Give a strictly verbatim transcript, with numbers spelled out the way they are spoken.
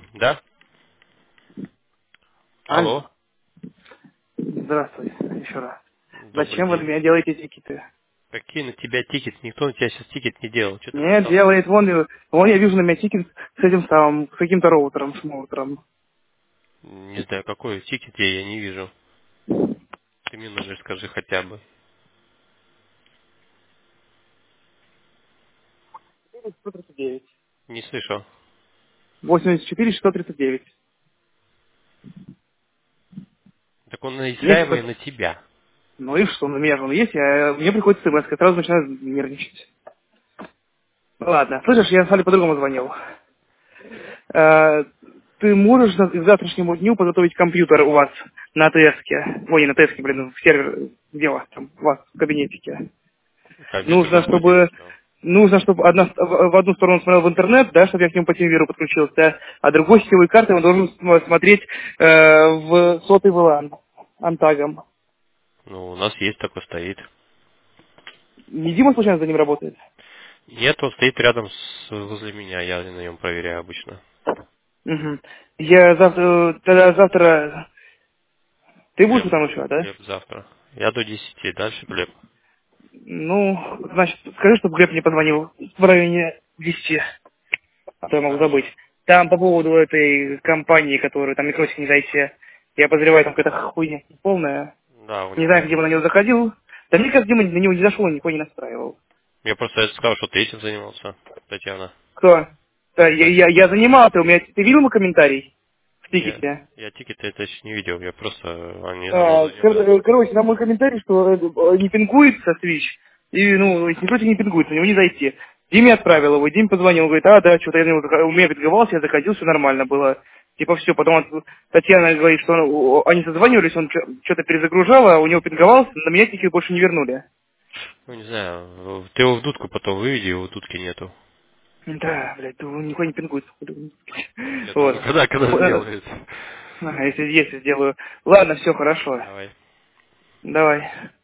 Да? Алло. Алло. Здравствуй еще раз. Добрый Зачем вы на день. меня делаете тикеты? Какие на тебя тикет? Никто на тебя сейчас тикет не делал. Что ты Нет, пристал? делает, вон, э, вон я вижу на меня тикет с этим самым, с каким-то роутером, с моутером. Не знаю, какой тикет я, я не вижу. Ты мне номер скажи хотя бы. сто тридцать девять. Не слышал. восемьдесят четыре шестьсот тридцать девять. Так он Есть наезжаемый такой? на тебя. Ну и что, на меня же он есть, я, мне приходит смс, я сразу начинаю нервничать. Ну ладно, слышишь, я Сале по-другому звонил. Э, ты можешь за- к завтрашнему дню подготовить компьютер у вас на ТСке? Ой, не на ТСке, блин, в сервер, где у вас там, у вас в кабинетике? Компьютер Нужно, там будет. чтобы Все. нужно, чтобы одна, в в одну сторону смотрел в интернет, да, чтобы я к нему по телевизору подключился, а другой сетевой картой он должен см- смотреть э, в сотый вилан антагом. Ну, у нас есть такой стоит. Не Дима случайно за ним работает? Нет, он стоит рядом с, возле меня. Я на нем проверяю обычно. Мгм. Я завтра, тогда завтра, ты будешь Глеб. там еще, да? Глеб завтра. Я до десяти. Дальше Глеб. Ну, значит, скажи, чтобы Глеб мне позвонил в районе десяти, а то я могу забыть. Хорошо. Там по поводу этой компании, которую там микросик не зайти, я подозреваю, там какая-то хуйня полная. Да, у Не него знаю, где там. бы на него заходил. Да мне кажется, Дима на него не зашел, он никого не настраивал. Я просто сказал, что ты этим занимался, Татьяна. Кто? Да, я, я, я занимался, у меня... Ты видел мой комментарий в Я, тикете? я тикеты это еще не видел, я просто они оно А, кор- занимает. э, короче, там мой комментарий, что э, э, не пингуется Switch. И, ну, не против не пингуется, на него не зайти. Диме отправил его, Дим позвонил, говорит, а, да, что-то я на него зах- у меня пинговался, я заходил, все нормально было. Типа все, потом от- Татьяна говорит, что он- о, они созванивались, он что-то перезагружал, а у него пинговался, на меня тикет больше не вернули. Ну не знаю, ты его в дудку потом выведи, его в дудке нету. Да, блядь, ну, никуда не пингуется. Нет, ну Вот. ну, когда, когда Ладно. сделает. Ага, если, если сделаю. Ладно, все хорошо. Давай. Давай.